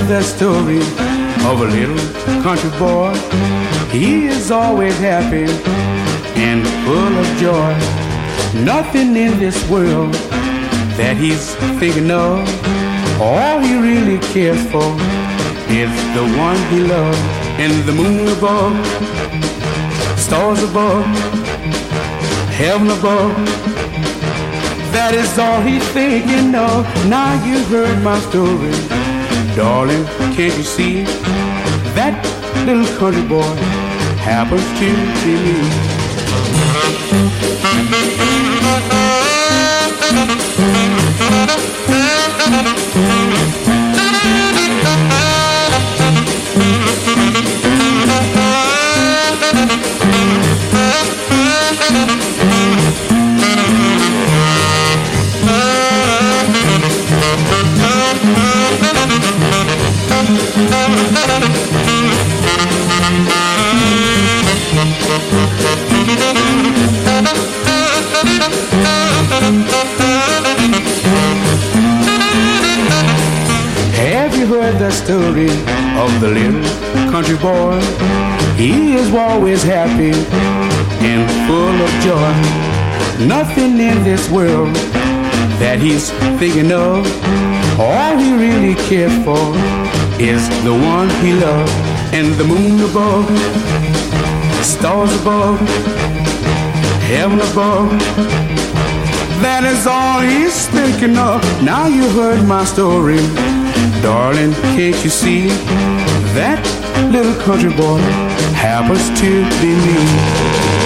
heard the story of a little country boy? He is always happy and full of joy. Nothing in this world that he's thinking of. All he really cares for is the one he loves. And the moon above, stars above, heaven above, that is all he's thinking of. Now you heard my story, darling, can't you see that little country boy happens to be me? Have you heard the story of the little country boy? He is always happy and full of joy. Nothing in this world that he's thinking of. All he really cares for is the one he loves. And the moon above, stars above, heaven above, that is all he's thinking of. Now you heard my story, darling, can't you see that little country boy happens to be me?